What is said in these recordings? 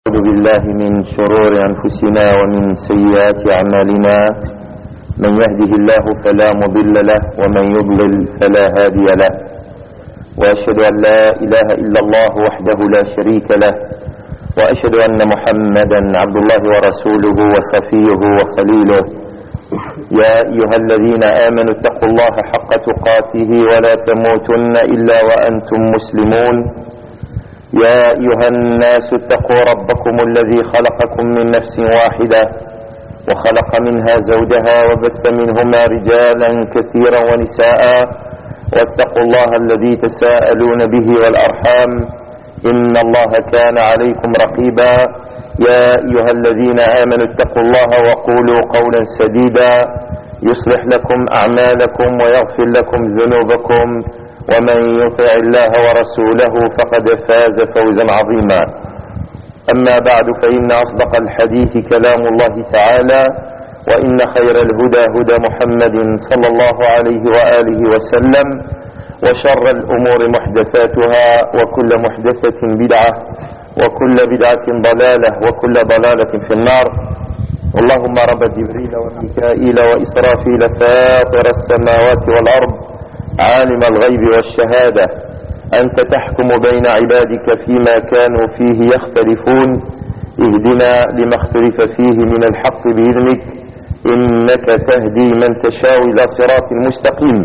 أعوذ بالله من شرور أنفسنا ومن سيئات أعمالنا. من يهده الله فلا مضل له ومن يضلل فلا هادي له، وأشهد أن لا إله إلا الله وحده لا شريك له، وأشهد أن محمدا عبد الله ورسوله وصفيه وخليله. يا أيها الذين آمنوا اتقوا الله حق تقاته ولا تموتن إلا وأنتم مسلمون. يا أيها الناس اتقوا ربكم الذي خلقكم من نفس واحدة وخلق منها زوجها وبث منهما رجالا كثيرا ونساء، واتقوا الله الذي تساءلون به والأرحام إن الله كان عليكم رقيبا. يا أيها الذين آمنوا اتقوا الله وقولوا قولا سديدا يصلح لكم أعمالكم ويغفر لكم ذنوبكم، ومن يطع الله ورسوله فقد فاز فوزا عظيما. أما بعد، فإن أصدق الحديث كلام الله تعالى، وإن خير الهدى هدى محمد صلى الله عليه وآله وسلم، وشر الأمور محدثاتها، وكل محدثة بدعة، وكل بدعة ضلالة، وكل ضلالة في النار. اللهم رب جبريل وميكائيل وإسرافيل فاطر السماوات والأرض عالم الغيب والشهادة، أنت تحكم بين عبادك فيما كانوا فيه يختلفون، اهدنا لما اختلف فيه من الحق بإذنك، إنك تهدي من تشاء إلى صراط مستقيم.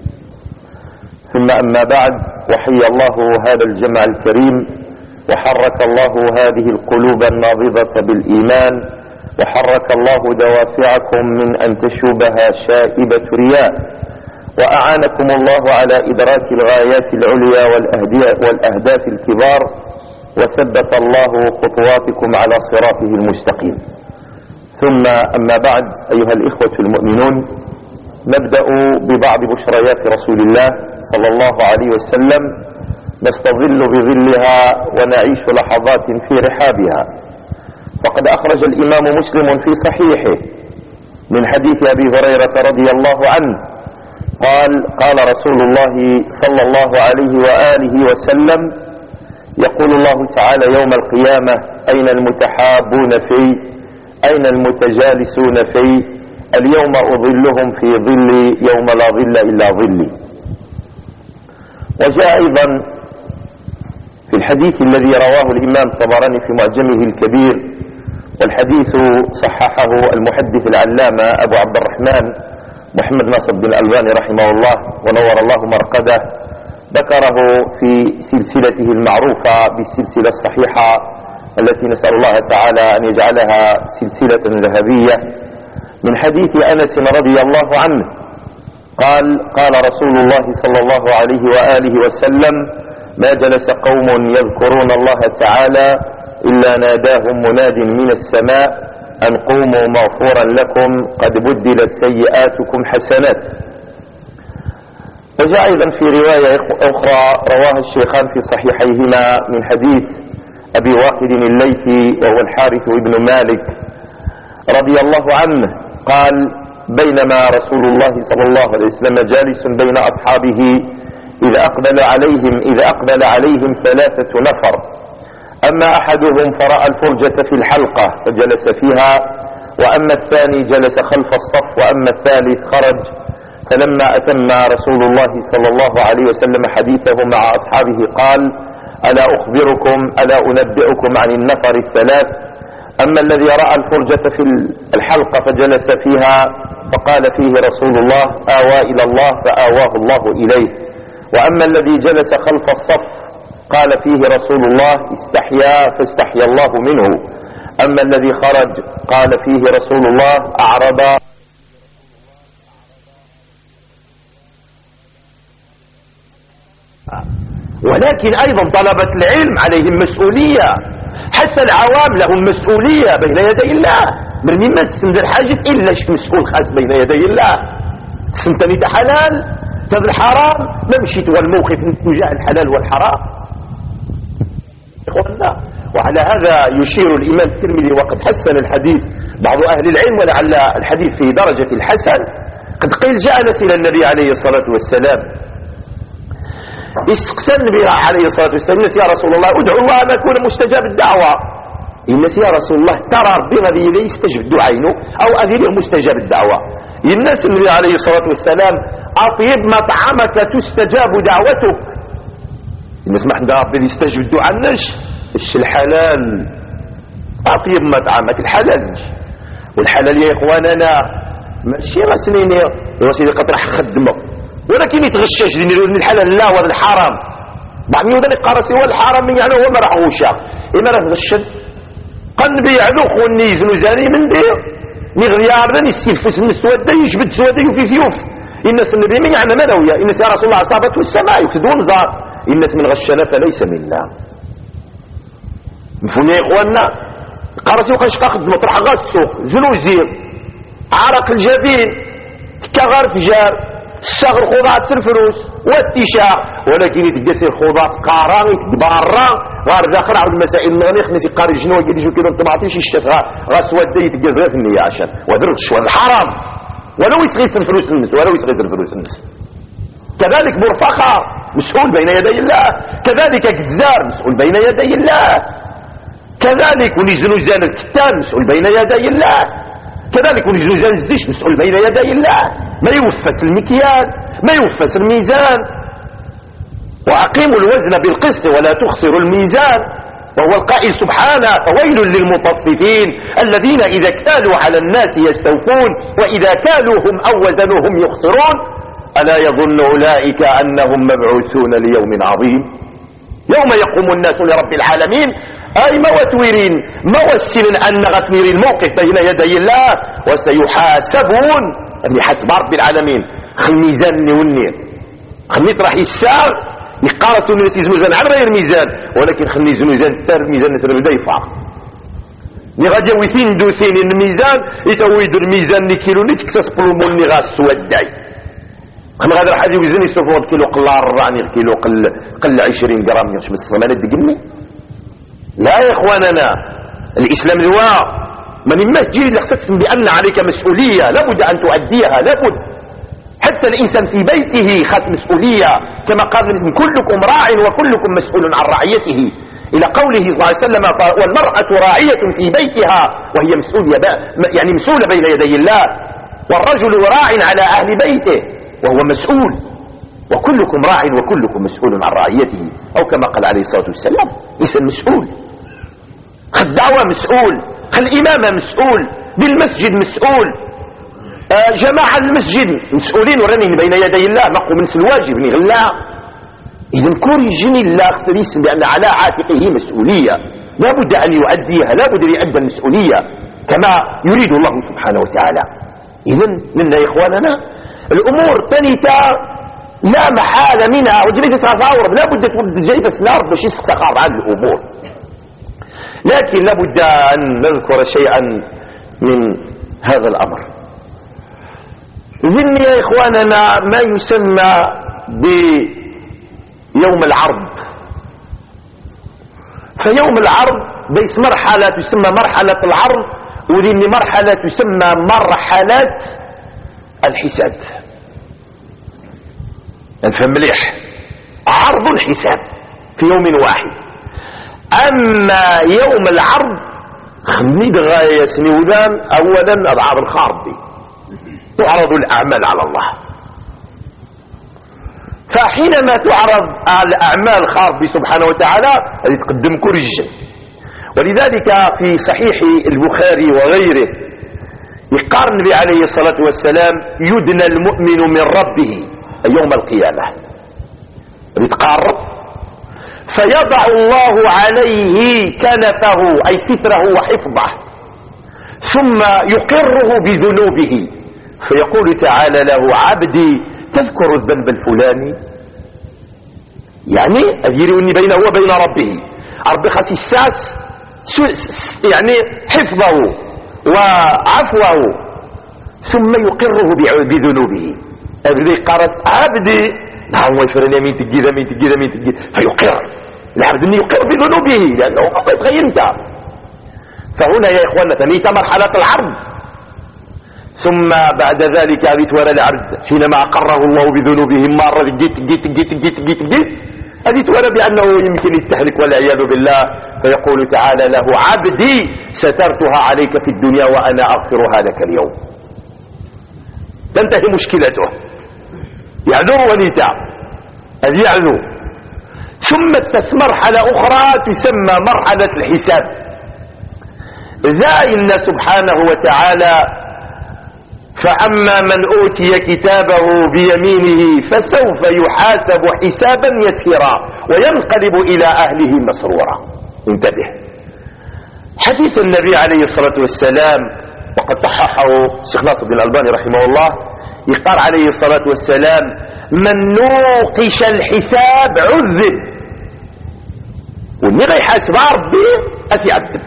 ثم أما بعد، وحي الله هذا الجمع الكريم، وحرك الله هذه القلوب النابضة بالإيمان، وحرك الله دوافعكم من أن تشوبها شائبة رياء، وأعانكم الله على إدراك الغايات العليا والأهداف الكبار، وثبت الله خطواتكم على صراطه المستقيم. ثم أما بعد، أيها الإخوة المؤمنون، نبدأ ببعض بشريات رسول الله صلى الله عليه وسلم، نستظل بظلها ونعيش لحظات في رحابها. فقد أخرج الإمام مسلم في صحيحه من حديث أبي هريرة رضي الله عنه قال رسول الله صلى الله عليه وآله وسلم: يقول الله تعالى يوم القيامة: أين المتحابون في؟ أين المتجالسون في؟ اليوم أظلهم في ظلي يوم لا ظل إلا ظلي. وجاء أيضا في الحديث الذي رواه الإمام طبراني في معجمه الكبير، والحديث صححه المحدث العلامة أبو عبد الرحمن محمد ناصر بن الألباني رحمه الله ونور الله مرقده، ذكره في سلسلته المعروفة بالسلسلة الصحيحة التي نسأل الله تعالى أن يجعلها سلسلة ذهبية، من حديث أنس رضي الله عنه قال رسول الله صلى الله عليه وآله وسلم: ما جلس قوم يذكرون الله تعالى إلا ناداهم مناد من السماء أن قوموا مغفورا لكم قد بدلت سيئاتكم حسنات. وجاء أيضا في رواية أخرى رواها الشيخان في صحيحيهما من حديث أبي واقد الليثي وهو الحارث بن مالك رضي الله عنه قال: بينما رسول الله صلى الله عليه وسلم جالس بين أصحابه إذ أقبل عليهم 3 نفر، أما أحدهم فرأى الفرجة في الحلقة فجلس فيها، وأما الثاني جلس خلف الصف، وأما الثالث خرج. فلما أتم رسول الله صلى الله عليه وسلم حديثه مع أصحابه قال: ألا أنبئكم عن النفر الثلاث؟ أما الذي رأى الفرجة في الحلقة فجلس فيها فقال فيه رسول الله: آوى إلى الله فآواه الله إليه. وأما الذي جلس خلف الصف قال فيه رسول الله: استحيا فاستحيا الله منه. أما الذي خرج قال فيه رسول الله: أعرض. ولكن أيضا طلبة العلم عليهم مسؤولية، حتى العوام لهم مسؤولية بين يدي الله. من ما تسند الحاجة إلا مسؤول خاص بين يدي الله. تسنتني ده حلال هذا الحرام، ما مشيت والموقف تجاه الحلال والحرام. وعلى هذا يشير الإمام الترمذي وقد حسن الحديث بعض أهل العلم، ولعل الحديث في درجة الحسن. قد قيل: جاء أنس إلى النبي عليه الصلاة والسلام استقسى النبي عليه الصلاة والسلام: يا رسول الله ادعو الله أن أكون مستجاب الدعوة. الناس يا رسول الله ترى ربي غادي يستجب دعائنا او غادي له مستجاب الدعوه. الناس النبي عليه الصلاه والسلام اطيب مطعمك تستجاب دعوتك. الناس ما عندها ربي يستجب الدعاء الناس الحلال. اطيب مطعمك الحلال. والحلال يا اخواننا ماشي راسنين يا سيدي قطرح خدمه ولكن يتغشش من الحلال لا ولا الحرام. بعض يوضا يقارس هو الحرام يعني هو ما راحوشا اما راه غشد قن بيعلو خوني يزنو زاني من دير نغيارنا يستلفس من السواد يجبد سواد في فيوف. الناس النبي من يعني مرويه الناس يا رسول الله اصابته السماء يكدون زار الناس من غشنا فليس منا. مفهوم يا اخواننا؟ قارس يوقش قد مطرح غاز السوق زنوزير عرق الجبين كغرف جار الشغل خضعة الفلوس والتشاع ولكن يتقسي الخضعة قاران يتبارا غار داخل عود المسائل المغنيخ نسي قاري جنوة يجيجو كده انتماطيش يشتف غاسوات دي يتقس غير في النية عشان ودرت شوال الحرام ولو يسغيث الفلوس الناس ولو يسغيث الفلوس الناس. كذلك مرفقة مسؤول بين يدي الله. كذلك جزار مسؤول بين يدي الله. كذلك ونزلوا زان الكتان مسؤول بين يدي الله. كذلك ونزلوا زان الزيش مسؤول بين يدي الله. ما يوفس المكيال ما يوفس الميزان. وأقيموا الوزن بالقسط ولا تخسروا الميزان. وهو القائل سبحانه فويل للمطففين الذين إذا اكتالوا على الناس يستوفون وإذا كالوهم أو وزنوهم يخسرون ألا يظن أولئك أنهم مبعوثون ليوم عظيم يوم يقوم الناس لرب العالمين. أي موتورين موسل أن غفير الموقف بين يدي الله وسيحاسبون اللي حسب رب العالمين. خل ميزان والنير خل راح يسار يقارسوا الناس يزنوزان على غير ميزان ولكن خل يزنوزان تار ميزان الناس بدا يفعق اللي غادي يوثين دوسين الميزان يتويدوا الميزان نكيلو نتكسس قلوبهم اللي غاس وداي خل غادي راح يوزن يسوفوا كيلو قلار راني كيلو قل 20 جرام يش بس ما ندقني. لا يا اخواننا الاسلام لواء من ما تجي لخصص بان عليك مسؤوليه لابد ان تؤديها لابد. حتى الانسان في بيته خاص مسؤوليه كما قال النبي كلكم راع وكلكم مسؤول عن رعيته الى قوله صلى الله عليه وسلم والمراه راعيه في بيتها وهي مسؤوليه يعني مسؤوله بين يدي الله والرجل راع على اهل بيته وهو مسؤول وكلكم راع وكلكم مسؤول عن رعيته او كما قال عليه الصلاه والسلام. انسان مسؤول خل الدعوه مسؤول خل الامامه مسؤول بالمسجد مسؤول جماعة المسجد مسؤولين ورنين بين يدي الله نقوا من الواجب نغلا. إذا كل جني الله خسريس بأن على عاتقه مسؤولية لابد أن يؤديها لابد أن يؤدي المسؤولية كما يريد الله سبحانه وتعالى. إذا لنا يا إخواننا الأمور تنتا لا محالة منها وجلس تتفاور لابد تولد جايبة سنار باش يستقر عن الأمور. لكن لابد أن نذكر شيئا من هذا الأمر. ذن يا إخواننا ما يسمى بيوم العرض. فيوم العرض بيس مرحلة تسمى مرحلة العرض وذن مرحلة تسمى مرحلة الحساب. نفهم مليح عرض حساب في يوم واحد. أما يوم العرض خميد غاية سنودان أولا العرض الخاربي تعرض الأعمال على الله. فحينما تعرض الأعمال خاربي سبحانه وتعالى يتقدم كرج. ولذلك في صحيح البخاري وغيره يقارن النبي عليه الصلاة والسلام يدنى المؤمن من ربه يوم القيامة يتقارب فيضع الله عليه كنفه أي ستره وحفظه ثم يقره بذنوبه فيقول تعالى له عبدي تذكر الذنب الفلاني يعني أذيروني بينه وبين ربه ربي خاص الساس يعني حفظه وعفوه ثم يقره بذنوبه أذي قرأت عبدي نعم ويفرني مين تجيذا مين تجيذا مين تجيذا فيقر العبد أن يقر بذنوبه لأنه ما يتغيرت. فهنا يا إخوانا تنيت مرحلة العرض ثم بعد ذلك أبيت ولا العبد حينما أقره الله بذنوبهم مرة جيت هذه تولى بأنه يمكن يتهلك والعياذ بالله، فيقول تعالى له: عبدي سترتها عليك في الدنيا وأنا أغفرها لك اليوم. تنتهي مشكلته، يعذر ونيتا، هذه يعذر. ثم مرحلة أخرى تسمى مرحلة الحساب. ذا إن سبحانه وتعالى: فأما من أوتي كتابه بيمينه فسوف يحاسب حسابا يسيرا وينقلب إلى أهله مسرورا. انتبه، حديث النبي عليه الصلاة والسلام وقد صححه الشيخ ناصر بن الألباني رحمه الله، يقال عليه الصلاة والسلام: من نوقش الحساب عذب. واللي غيحاسب ربي أتعذب.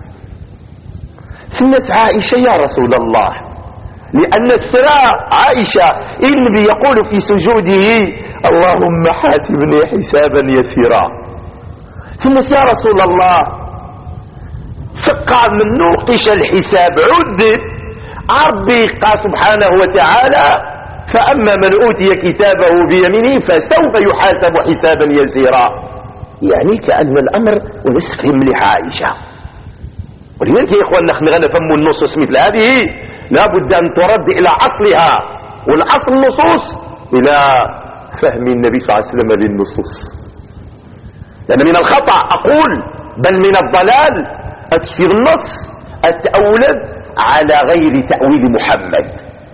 في الناس عائشة: يا رسول الله، لأن السراء عائشة النبي يقول في سجوده: اللهم حاسبني حسابا يسيرا. في الناس: يا رسول الله، فقع من نوقش الحساب عذب. ربي قال سبحانه وتعالى: فأما من أوتي كتابه بيمينه فسوف يحاسب حسابا يسيرا. يعني كأن الأمر ونسفهم مليح عائشة. ولذلك يا إخواننا نحن نفهم النصوص مثل هذه لابد أن ترد إلى أصلها، والأصل النصوص إلى فهم النبي صلى الله عليه وسلم هذه النصوص. لأن من الخطأ أقول بل من الضلال تفسير النص التأولد على غير تأويل محمد.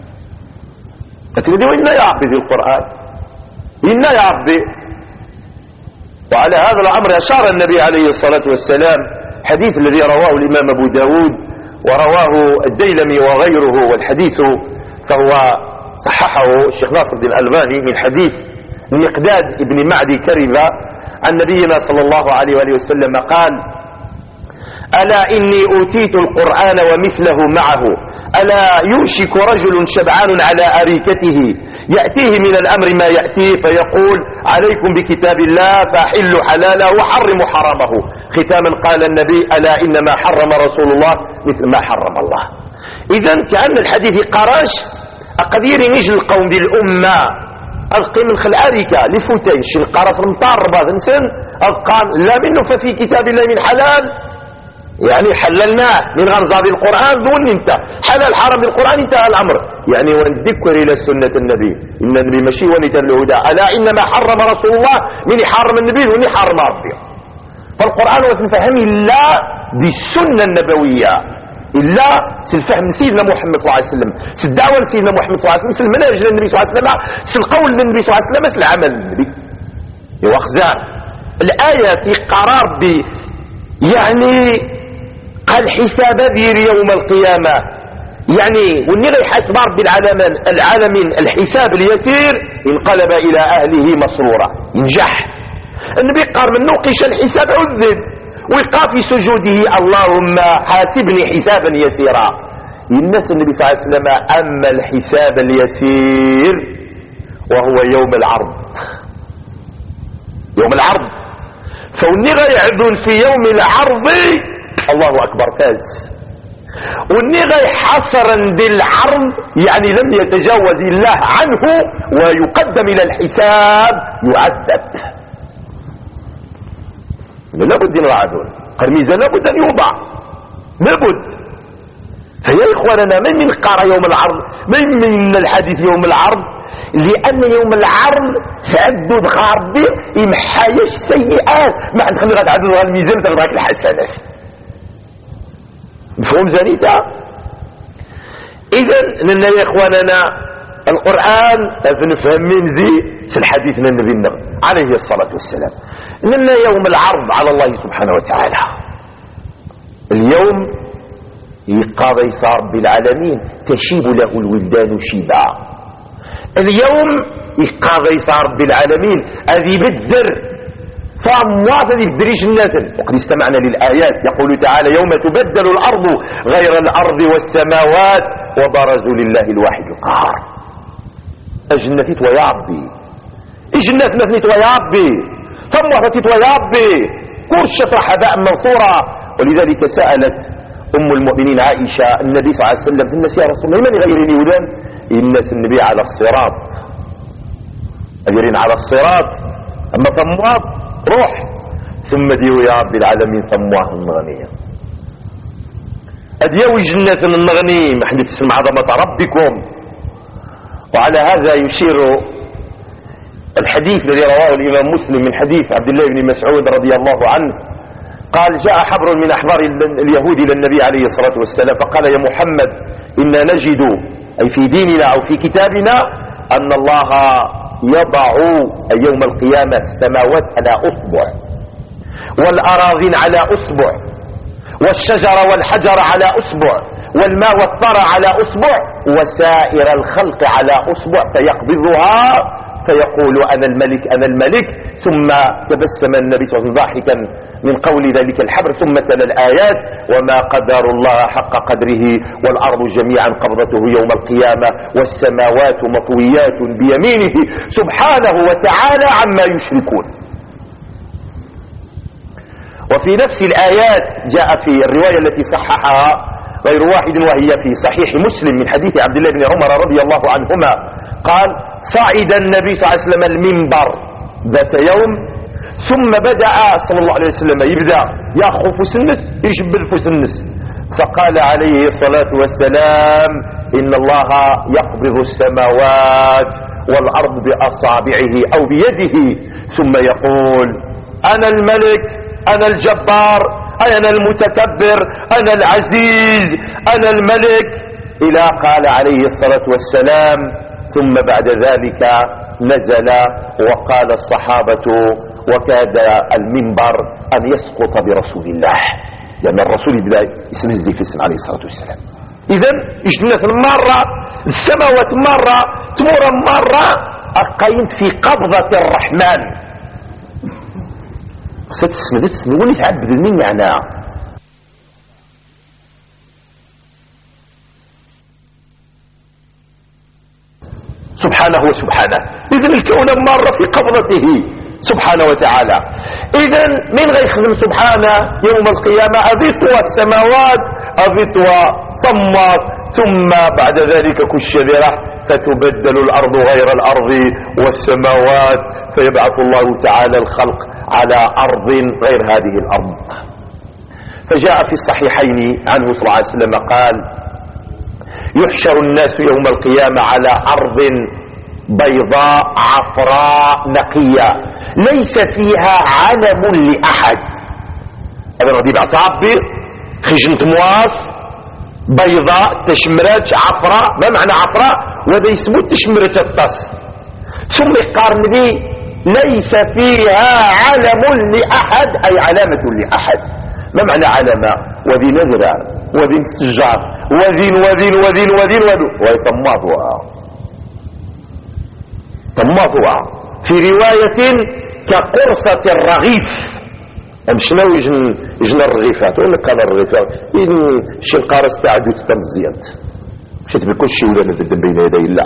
أتريد إنا يا عبدي القرآن، إنا يا عبدي. وعلى هذا الأمر أشار النبي عليه الصلاة والسلام، حديث الذي رواه الإمام أبو داود ورواه الديلمي وغيره، والحديث فهو صححه الشيخ ناصر بن الألباني من حديث مقداد بن معدي كربة عن نبينا صلى الله عليه وآله وسلم قال: ألا إني أوتيت القرآن ومثله معه، ألا يوشك رجل شبعان على أريكته يأتيه من الأمر ما يأتيه فيقول: عليكم بكتاب الله فأحلوا حلاله وحرموا حرامه. ختاما قال النبي: ألا إنما حرم رسول الله مثل ما حرم الله. إذن كأن الحديث قراش أقدير نجل القوم دي الأمة ألقي من خل أريكة لفوتين شل قراص المطاربة ذنسن أبقى لا منه ففي كتاب الله من حلال، يعني حللناه من غرزة القرآن دون انت حلال حرام بالقرآن انتهى الأمر. يعني ونذكر إلى سنة النبي إن النبي مشي ونتا الهدى. ألا إنما حرم رسول الله من حرم النبي وني حرم ربي. فالقرآن وتنفهم إلا بالسنة النبوية، إلا سالفهم سيدنا محمد صلى الله عليه وسلم، سالدعوة سيدنا محمد صلى الله عليه وسلم، سالمنهج للنبي صلى الله عليه وسلم، سالقول للنبي صلى الله عليه وسلم، سالعمل النبي. وأخزان الآية في قرار يعني قال حساب دير يوم القيامة، يعني والنغي يحاسب رب العالمين الحساب اليسير انقلب إلى أهله مسرورا ينجح. النبي قال: من نوقش الحساب عذب. ويقع في سجوده: اللهم حاسبني حسابا يسيرا. الناس النبي صلى الله عليه وسلم: أما الحساب اليسير وهو يوم العرض. يوم العرض فالنغي يعذون في يوم العرض الله أكبر فاز. والنغي حصرا بالعرض يعني لم يتجاوز الله عنه ويقدم إلى الحساب يعذب. لابد نراعون قرميزة، لابد أن يوضع، لابد. فيا إخواننا من قرأ يوم العرض من الحديث يوم العرض، لأن يوم العرض تعدد غاربي يمحايش سيئات ما عندك غير تعدد الميزان تغراك الحسنات. مفهوم زنيتا؟ إذن لنا يا إخواننا القرآن نفهم من زي الحديث من النبي عليه الصلاة والسلام. لنا يوم العرض على الله سبحانه وتعالى. اليوم يقاضي صار بالعالمين تشيب له الولدان شيبا. اليوم يقاضي صار بالعالمين أذي بالذر فأمواتا يبدريش النازل. وقد استمعنا للآيات يقول تعالى: يوم تبدل الأرض غير الأرض والسماوات وبرزوا لله الواحد القهار. أجنتي ويعبي إجنات مثنت ويعبي فمواتت ويعبي كل شطرح هباء منصورا. ولذلك سألت أم المؤمنين عائشة النبي صلى الله عليه وسلم: في الناس يا رسول الله من غيرني ودان؟ الناس النبي على الصراط أجرين على الصراط اما ثموات روح ثم ديو يا رب العالمين ثموات النغنية اديوي جنة النغني ما حد تسمع عظمة ربكم. وعلى هذا يشير الحديث الذي رواه الإمام مسلم من حديث عبد الله بن مسعود رضي الله عنه قال جاء حبر من أحبار اليهود إلى النبي عليه الصلاة والسلام فقال يا محمد إنا نجد أي في ديننا أو في كتابنا أن الله يضع يوم القيامة السماوات على أصبع والأراضين على أصبع والشجر والحجر على أصبع والماء والثرى على أصبع وسائر الخلق على أصبع فيقبضها فيقول أنا الملك أنا الملك. ثم تبسم النبي صلى الله عليه وسلم ضاحكا من قول ذلك الحبر ثم تلا الآيات وما قدر الله حق قدره والأرض جميعا قبضته يوم القيامة والسماوات مطويات بيمينه سبحانه وتعالى عما يشركون. وفي نفس الآيات جاء في الرواية التي صححها غير واحد وهي في صحيح مسلم من حديث عبد الله بن عمر رضي الله عنهما قال صعد النبي صلى الله عليه وسلم المنبر ذات يوم ثم بدأ صلى الله عليه وسلم يبدأ يأخذ فسنس يشبل فسنس فقال عليه الصلاة والسلام إن الله يقبض السماوات والأرض بأصابعه أو بيده ثم يقول أنا الملك أنا الجبار أنا المتكبر أنا العزيز أنا الملك إلى قال عليه الصلاة والسلام ثم بعد ذلك نزل وقال الصحابة وكاد المنبر أن يسقط برسول الله لأن الرسول بدأ اسم الزيفس عليه الصلاة والسلام. إذن إجنة المرة السماوات مرة تمر مرة أقيمت في قبضة الرحمن ستسمى ولي تعبد من معناه سبحانه وسبحانه. إذن الكون مرة في قبضته سبحانه وتعالى. إذن من غيخدم سبحانه يوم القيامة أذيطوا السماوات أذيطوا ثمات ثم بعد ذلك كشذرة فتبدل الأرض غير الأرض والسماوات فيبعث الله تعالى الخلق على أرض غير هذه الأرض. فجاء في الصحيحين عنه صلى الله عليه وسلم قال يحشر الناس يوم القيامة على أرض بيضاء عفراء نقية ليس فيها علم لأحد. أنا غادي بعصابي خجنت مواص بيضاء تشمرت عفراء. ما معنى عفراء؟ وهذا يسمو تشمرت الطس. ثم يقارن بي ليس فيها علم لأحد أي علامة لأحد. ما معنى علامة؟ وذي نذرة وذي السجار وذين وذين وذين وذين وهي طماطها في رواية كقرصة الرغيف. مشناو يجن الرغيفات ولا كان الرغيفات يجن شي القارص تاع دوت تمزيانت مشيت بكل شيء ولا نبدا بين يدي الله.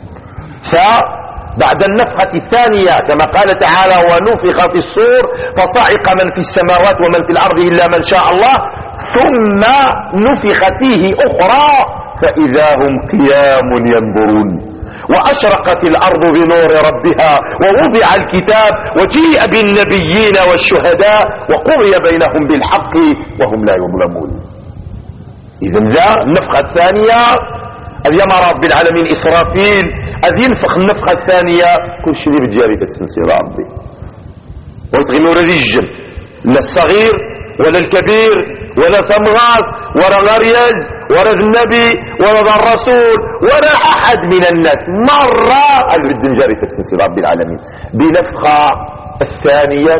فبعد النفخة الثانية كما قال تعالى ونفخ في الصور فصعق من في السماوات ومن في الأرض إلا من شاء الله ثم نفخ فيه أخرى فإذا هم قيام ينظرون وأشرقت الأرض بنور ربها ووضع الكتاب وجيء بالنبيين والشهداء وقضي بينهم بالحق وهم لا يظلمون. إذن ذا النفخة الثانية أذ يمر رب العالمين إسرافيل أذ ينفخ النفخة الثانية كل شيء بجاري تسنسي ربي ويتغنوا رجل لا الصغير ولا الكبير ولا ثمغات ولا غريز ولا النبي ولا الرسول ولا أحد من الناس مرة البدن جاري تسنسي رب العالمين بنفخة الثانية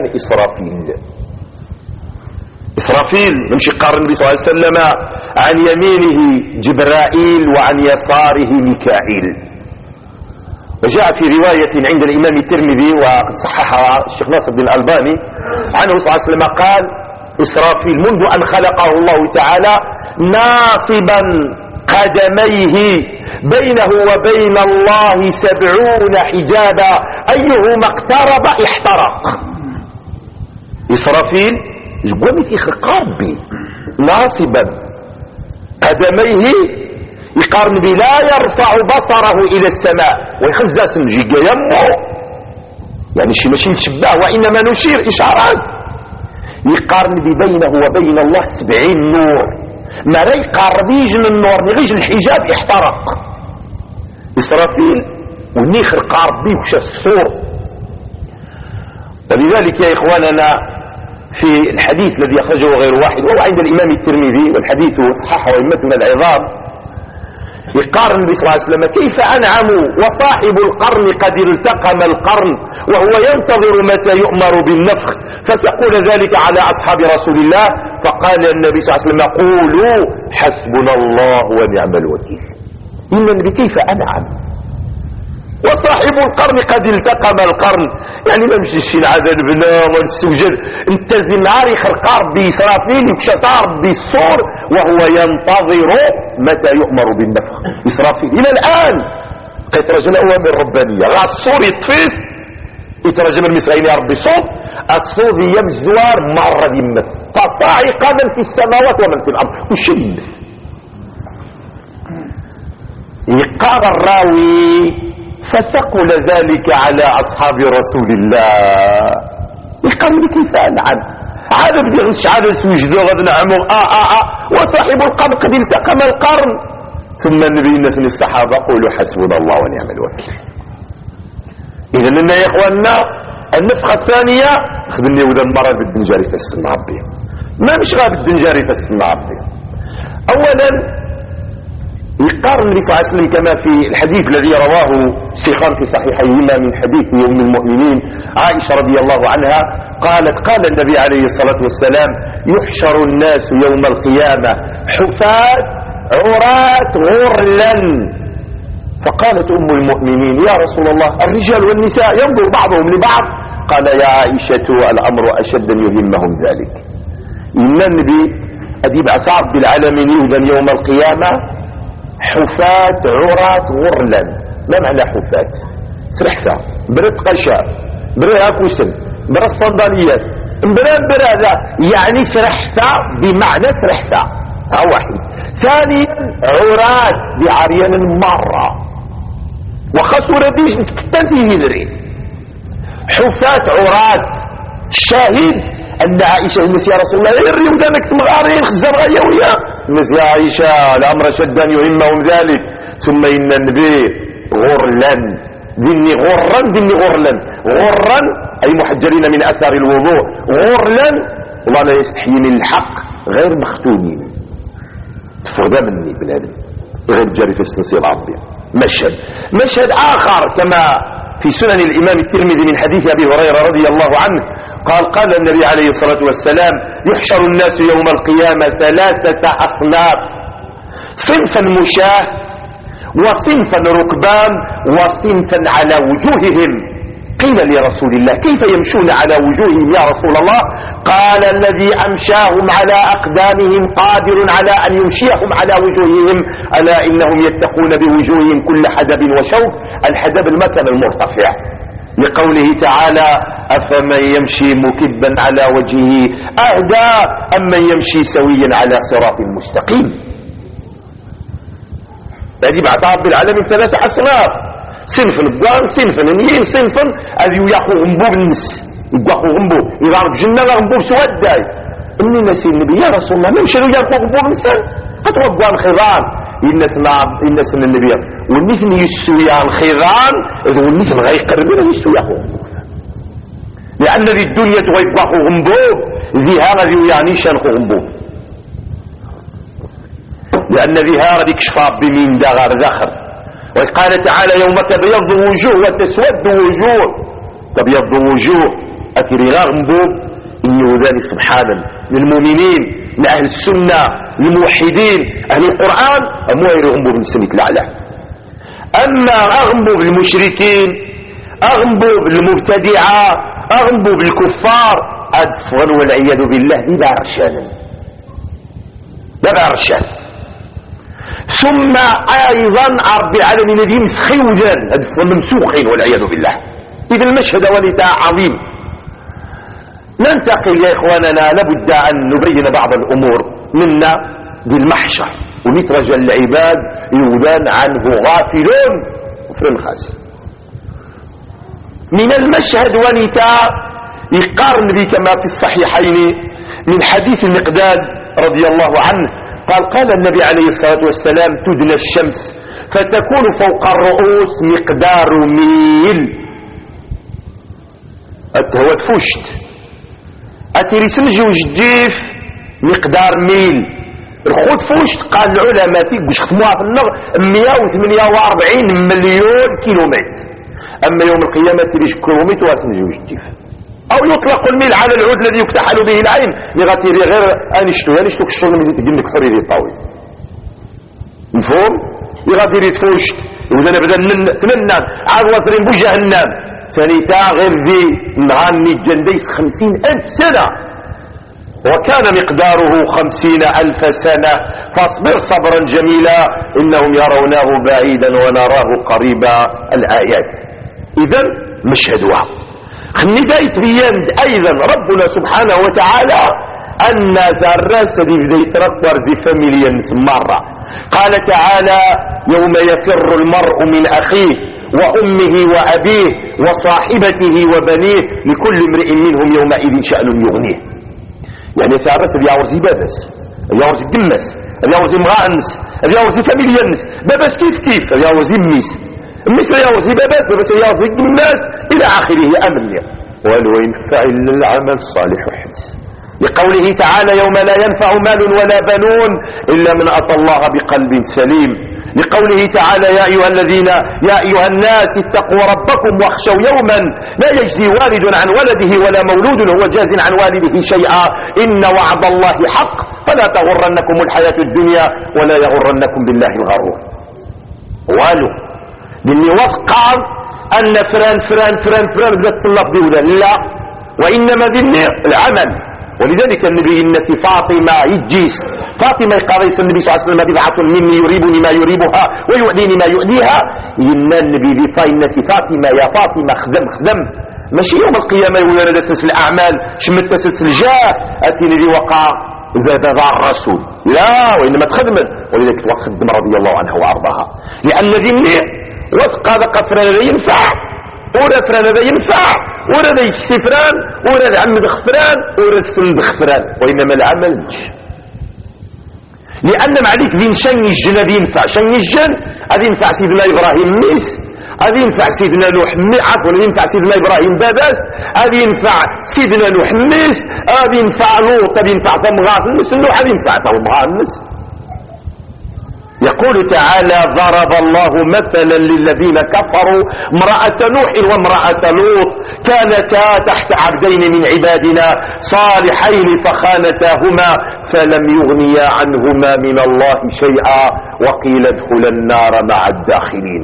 إسرافيل نمشي قارن النبي صلى الله عليه وسلم عن يمينه جبرائيل وعن يساره ميكائيل. وجاء في رواية عند الإمام الترمذي وقد صححها الشيخ ناصر بن الألباني عنه صلى الله عليه وسلم قال إسرافيل منذ أن خلقه الله تعالى ناصبا قدميه بينه وبين الله 70 حجابا أيهما اقترب احترق. إسرافيل يقول في خقابي ناصبا قدميه يقارن بلا يرفع بصره إلى السماء ويخزس نجيق يمه يعني شي ماشي نتشبه وإنما نشير إشارات. يقارن بينه وبين الله 70 نور، ما لا يقاربيش من النور نغيش الحجاب احترق. إسرافيل والنيخر قارب بيه وشا الصور. ولذلك يا إخواننا في الحديث الذي أخرجه غير واحد وهو عند الإمام الترمذي والحديث صححه أئمتنا العظام، يقارن النبي صلى الله عليه وسلم كيف أنعم وصاحب القرن قد التقم القرن وهو ينتظر متى يؤمر بالنفخ فتقول ذلك على أصحاب رسول الله. فقال النبي صلى الله عليه وسلم قولوا حسبنا الله ونعم الوكيل. إن النبي كيف أنعم وصاحب القرن قد التقم القرن، يعني ما مشيش العدد بنا والسجد انتزم عارخ القرب بإسرافيل يكشطار بالصور وهو ينتظر متى يؤمر بالنفخ. إسرافيل إلى الآن يترجم أوامر ربانية غا الصور يطفيف يترجم المسرين يا ربي صوت الصور يمزوار مرة يمث فصاعق من في السماوات ومن في الأرض وش يمث. يقار الراوي فثقل ذلك على أصحاب رسول الله. يقال لي كيف أنعم عاد بدي غش عاد سوجدوا غد نعموا وصاحب القرن قد التقم القرن. ثم النبي الناس من الصحابة قولوا حسبنا الله ونعم الوكيل. إذا لنا يا إخواننا النفخة الثانية خذني وذا المرة بالدنجاري فالسن ربي ما مش غاب الدنجاري فالسن ربي. أولا يقارن النبي صلى الله عليه وسلم كما في الحديث الذي رواه الشيخان في صحيحيهما من حديث أم المؤمنين عائشة رضي الله عنها قالت قال النبي عليه الصلاة والسلام يحشر الناس يوم القيامة حفاة عراة غرلا. فقالت أم المؤمنين يا رسول الله الرجال والنساء ينظر بعضهم لبعض؟ قال يا عائشة الأمر أشد أن يهمهم ذلك. إن النبي أدي بعث رب العالمين يهدى يوم القيامة حفاة عراة غرلا. ما معنى حفاة؟ سرحفة برد قشا برها كوسن برا الصنداليات برا ذا يعني سرحفة بمعنى سرحفة واحد. ثانيا عراة بعريان مرة وخسر ديش تكتنتي هنري حفاة عراة. الشاهد أن عائشة الناس يا رسول الله يري ودانك تمغارين خزر غيوية الناس يا عائشة الأمر شد أن يهمهم ذلك. ثم إن النبي غرلا ذني غرلا أي محجرين من أثر الوضوء غرلا والله لا يستحيي من الحق غير مختونين. تفرد مني بنادم غير جاري في السنسير العربية. مشهد آخر كما في سنن الإمام الترمذي من حديث أبي هريرة رضي الله عنه قال النبي عليه الصلاة والسلام يحشر الناس يوم القيامة 3 أصناف صنفا مشاة وصنفا ركبان وصنفا على وجوههم. قيل لرسول الله كيف يمشون على وجوههم يا رسول الله؟ قال الذي أمشاهم على أقدامهم قادر على أن يمشيهم على وجوههم ألا إنهم يتقون بوجوههم كل حدب وشوك. الحدب المكان المرتفع لقوله تعالى أفمن يمشي مكبا على وجهه أهدى أمن يمشي سويا على صراط مستقيم. هذه بعد رب العالمين 3 أصناف صنف الضان صنف النيين صنف أذي يقو غنبوب النس يقو غنبوب إذا رب جنة غنبوب سواد داي إني نسي النبي يا رسول الله ما يمشي يقو غنبوب النسان قد وضوان خضان الناس من النبي والنثن يسوي عن خضان إذا والنثن غيقربين يسوي يقو غنبوب لأن ذي الدنيا غيقو غنبوب ذي هذا يعني شانقو غنبوب لأن ذي هذا يكشفاب بمين دغر ذخر. وقال تعالى يوم تبيض وجوه وتسود وجوه تبيض وجوه أثري غنبوب إنه ذلك سبحانا للمؤمنين من أهل السنة الموحدين أهل القرآن أموير غنبوب من سنة الأعلى. أما أغنبوب المشركين أغنبوب المبتدعة أغنبوب الكفار أدفن والعياذ بالله لا رشان. ثم ايضا رب العالمين الذي مسخوذا ممسوخين والعياذ بالله. اذا المشهد ولداء عظيم. ننتقل يا اخواننا لابد ان نبين بعض الامور منا بالمحشر ونترجى العباد يودان عنه غافلون وفرن خاس. من المشهد ونتا يقارن به كما في الصحيحين من حديث المقداد رضي الله عنه قال النبي عليه الصلاة والسلام تدنى الشمس فتكون فوق الرؤوس مقدار ميل هو تفوشت أتري سنجوج الجيف مقدار ميل الخوت فوشت قال العلماء تيقوش ختموها في النغ 148 مليون كيلومتر. أما يوم القيامة تريش كيلومتر واسنجوج الجيف أو يطلق الميل على العود الذي يكتحل به العين لغتيري غير أنشتو كالشغل مزيد تقلك حريري الطاوي مفهوم لغتيري تفوشت وإذا نبدأ تمنى عاد وطرين بجهنم ثانيتا غير ذي نغاني الجنديس 50,000 سنة وكان مقداره 50,000 سنة فاصبر صبرا جميلا إنهم يرونه بعيدا ونراه قريبا الآيات. إذن مشهدها خلني دايت بياند أيضا ربنا سبحانه وتعالى أن الراس دي بداية ركور زي فاميليا مرة قال تعالى يوم يفر المرء من أخيه وأمه وأبيه وصاحبته وبنيه لكل امرئ منهم يومئذ شأن يغنيه. يعني الراس دي يعورزي بابس يعورزي دمس يعورزي مغانس يعورزي فاميليانس بابس كيف يعورزي ميس مثل يعورزي بابس يعورزي الناس إلى آخره أمن ولو ينفع إلا العمل الصالح حدث لقوله تعالى يوم لا ينفع مال ولا بنون إلا من أتى الله بقلب سليم. لقوله تعالى يا أيها الناس اتقوا ربكم واخشوا يوما لا يجزي والد عن ولده ولا مولود هو جاز عن والده شيئا إن وعد الله حق فلا تغرنكم الحياة الدنيا ولا يغرنكم بالله الغرور. والو لاني وقع أن فران بدأت تصلف بولا لا وإنما ذني العمل. ولذلك النبي الناس فاطمة يجيس فاطمة قريس النبي صلى الله عليه وسلم بضعة مني يريبني ما يريبها ويؤذيني ما يؤذيها. إن النبي بطاي الناس فاطمة يا فاطمة خدم ماشي يوم القيامة يقول أنا دسس الأعمال شمت دسس الجاه أتيني لي وقع إذا ذا الرسول لا وإنما تخدمت. ولذلك تخدم رضي الله عنها وأرضاها لأن ذني وفق هذا قفران لا ينفع ولا فران هذا ينفع ولا ذا يكسي فران ولا العمد خفران ولا السند خفران وإنما العمل مش لأن معليك ذي شن الجن هذا ينفع شن الجن هذا ينفع سيدنا إبراهيم ميس هذا ينفع سيدنا نوح عفوا هذا ينفع سيدنا إبراهيم باباس هذا ينفع سيدنا نوح ميس هذا ينفع لوط هذا ينفع ثمغاث النس نوح هذا ينفع ثمغاث النس. يقول تعالى ضرب الله مثلا للذين كفروا امرأة نوح وامرأة لوط كانتا تحت عبدين من عبادنا صالحين فخانتاهما فلم يغنيا عنهما من الله شيئا وقيل ادخلا النار مع الداخلين.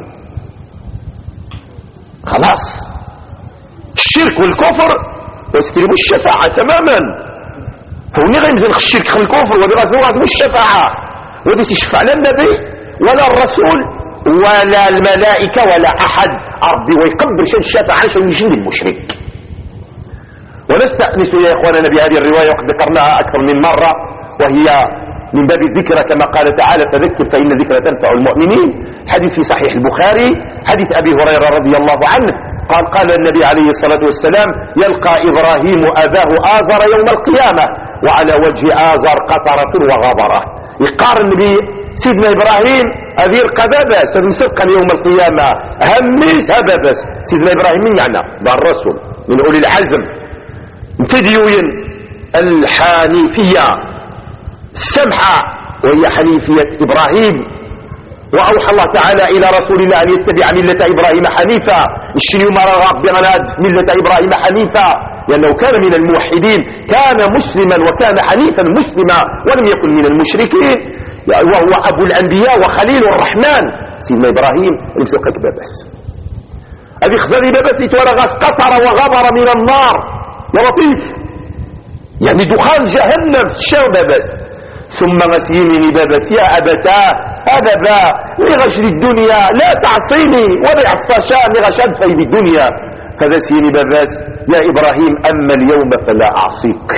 خلاص الشرك والكفر واستلموا الشفاعة تماما. فهني غير الشرك والكفر وبغزو الشفاعة ودي تشفع لا النبي ولا الرسول ولا الملائكة ولا أحد أرضي ويقبل شيء الشفاعة عشان يجند المشرك. ونستأنس يا إخواننا بهذه الرواية وقد ذكرناها أكثر من مرة وهي من باب الذكرى كما قال تعالى فذكر فإن الذكرى تنفع المؤمنين. حديث في صحيح البخاري حديث أبي هريرة رضي الله عنه قال النبي عليه الصلاة والسلام يلقى إبراهيم أباه آزر يوم القيامة وعلى وجه آزر قطرة وغبرة. يقارن بسيدنا إبراهيم هذه القذابة سنسرقا يوم القيامة هميس هذا بس سيدنا إبراهيم من معنى بالرسول من أولي العزم تديوين الحنيفية السمحة وهي حنيفية إبراهيم. وأوحى الله تعالى إلى رسول الله أن يتبع ملة إبراهيم حنيفا الشيء مرغب بغناد ملة إبراهيم حنيفا لأنه كان من الموحدين كان مسلما وكان حنيفا مسلما ولم يكن من المشركين وهو أبو الأنبياء وخليل الرحمن. سيدنا إبراهيم يمسك بابس هذه خزاني بابس يتورغس قطر وغبر من النار يا لطيف يعني دخان جهنم الشام بابس ثم غسيني بابس يا أبتاه أبا لغش الدنيا لا تعصيني ولا يعصاشان لغشان في الدنيا فذسيني بابس يا إبراهيم أما اليوم فلا أعصيك.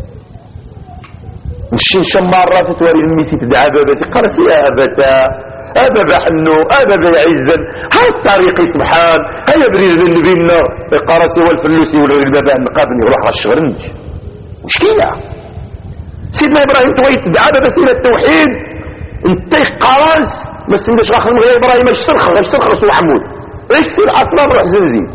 نشين شمار رافت وري الميسي تدعى بابس قالت يا أبتاه هذا بحنو هذا بيعزن هاي الطريق سبحان هاي بريد النبينا القرصي والفلوسي والبابا النقابني وروح على الشغرنج مشكلة سيدنا ابراهيم تويت دعابة بسيلة التوحيد انت قراص ما سندش راخر من غير ابراهيم اش ترخر رسول محمود اكسر اصنام روح زنزيد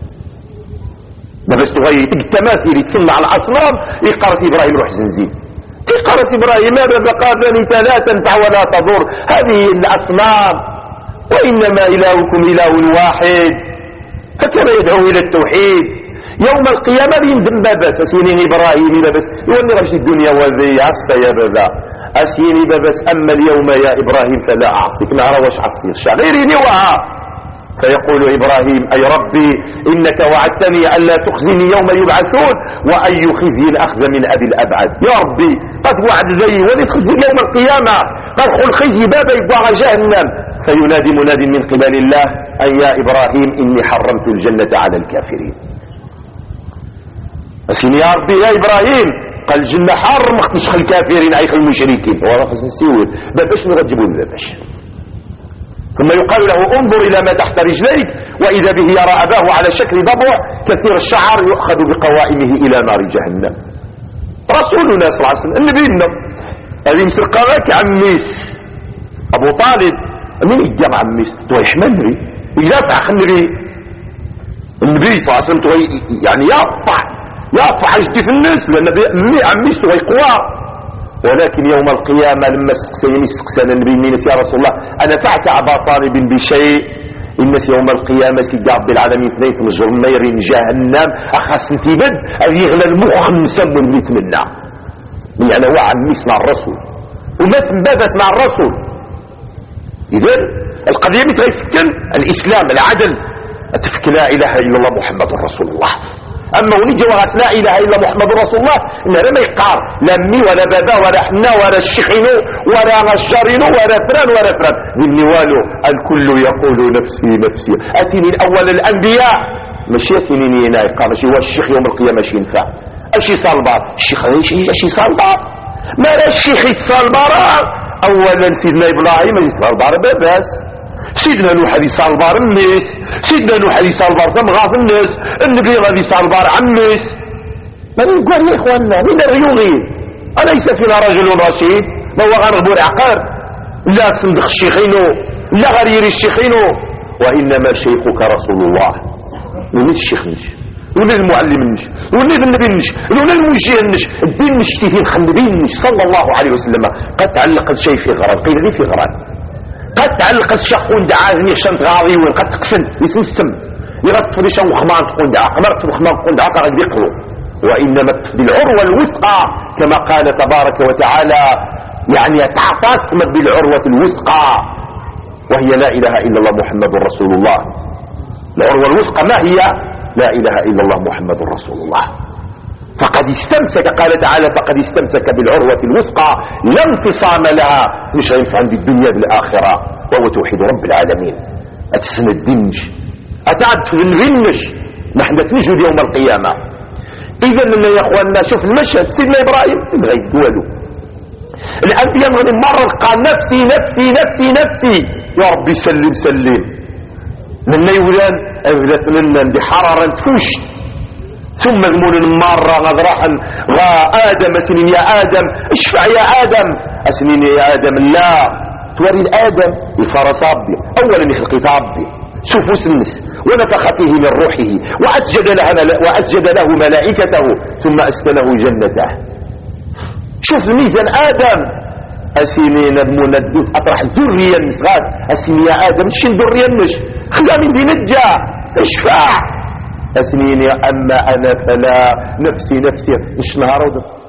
بس تغير التماثيل يتصنع على الاصنام يقرص ابراهيم روح زنزيد تقرص ابراهيم هذا بقابني لا تنفع ولا تضر هذه الاصنام وانما الهكم اله واحد فكما يدعو الى التوحيد يوم القيامة يندم بابس اسيني ابراهيم بابس يوني رمشي الدنيا وذي عصا يا بابا اسيني بابس اما اليوم يا ابراهيم فلا اعصيك نعرى واش عصير شغيرني وها فيقول ابراهيم اي ربي انك وعدتني الا تخزني يوم يبعثون واي خزي اخزى من ابي الابعد يا ربي قد وعد زي ولي تخزي يوم القيامة قد قل خزي بابا يبقى جهنم فينادي مناد من قبل الله اي يا ابراهيم اني حرمت الجنة على الكافرين اسيني يا ربي يا ابراهيم قال الجنة حرم مش الكافرين اي المشركين هو راح نسيوه باباش نغجبون باباش ثم يقال له انظر الى ما تحت رجليك واذا به يرى اباه على شكل ضبع كثير الشعر يؤخذ بقوائمه الى نار جهنم رسولنا صلى الله عليه وسلم النبي هذه مسرقه لك عميس ابو طالب من يجمع عميس تو يحملني يدافع النبي صلى الله عليه وسلم يعني يقطع يجدي في الناس لان عميس تو يقوى ولكن يوم القيامة لما استقسانا النبي الناس يا رسول الله أنا فعت أبا طالب بشيء الناس يوم القيامة سيدي رب العالمين اثنين مجرمير جهنم أخص انتبد أن يغلى المخ نسمو اللي يتمنى يعني هو عميس مع الرسول وما سنبابس مع الرسول إذن القضية متغيفكن الإسلام العدل أتفك لا إله إلا الله محمد رسول الله اما ونجي وغاس لا اله الا محمد رسول الله انه ما يقار لا امي ولا بابا ولا حنا ولا الشيخينو ولا نجارينو ولا فران ذني والو الكل يقول نفسي نفسي اتيني الاول الانبياء ماشي اتيني هنا يقار ماشي هو الشيخ يوم القيامه ماشي ينفع اشي صالبار الشيخ اشي صالبار ما لا الشيخ يتصالبار اولا سيدنا ابراهيم يتصالبار باباس سيدنا نوح هذه صالبار الناس سيدنا نوح هذه صالبار تمغاف الناس النبي هذه صالبار عمس ما نقول يا اخواننا من الريوغين أليس فينا رجل رشيد ما هو غير غبور عقار لا صندق الشيخينو لا غير الشيخينو وإنما شيخك رسول الله وني الشيخ نش وني المعلم نش وني النبي نش وني الموجه نش الدين نش تيهين خندبين نش صلى الله عليه وسلم قد تعلق الشيء في غران قيل لي في غران قد تعلقت شقون دعاء شنت غاضي وقد تقسم يسم السم يغطف لشان وخمان تقول دعاء قمرت وخمان تقول دعاء قد يقلو وإنما بالعروة الوثقى كما قال تبارك وتعالى يعني تعتصم بالعروة الوثقى وهي لا إله إلا الله محمد رسول الله العروة الوثقى ما هي لا إله إلا الله محمد رسول الله فقد استمسك قال تعالى فقد استمسك بالعروة الوثقى لا انفصام لها مش هينفع عند الدنيا بالآخرة وهو توحيد رب العالمين أتسن الدنج أتعد في الغنش نحن تنجد يوم القيامة إذا من يا أخواننا شوف المشهد سيدنا إبراهيم غير دوله الأنبياء من مرة قال نفسي نفسي نفسي نفسي يا ربي سلم سلم من يولان أولاد لنا بحرارة تفوش ثم المول مرة غضراحا آدم أسنين يا آدم اشفع يا آدم أسنين يا آدم لا توري آدم يفرس ربي أولا يخلق ربي شوفوا سنس ونفخ فيه من روحه وأسجد له ملائكته ثم أسكنه جنته شوف ميزان آدم أسنين المندد أطرح ذريا نسغاس أسنين يا آدم شين ذريا نش خذا من دي نجا اشفع أسنين أما أنا فلا نفسي نفسي إيش نهار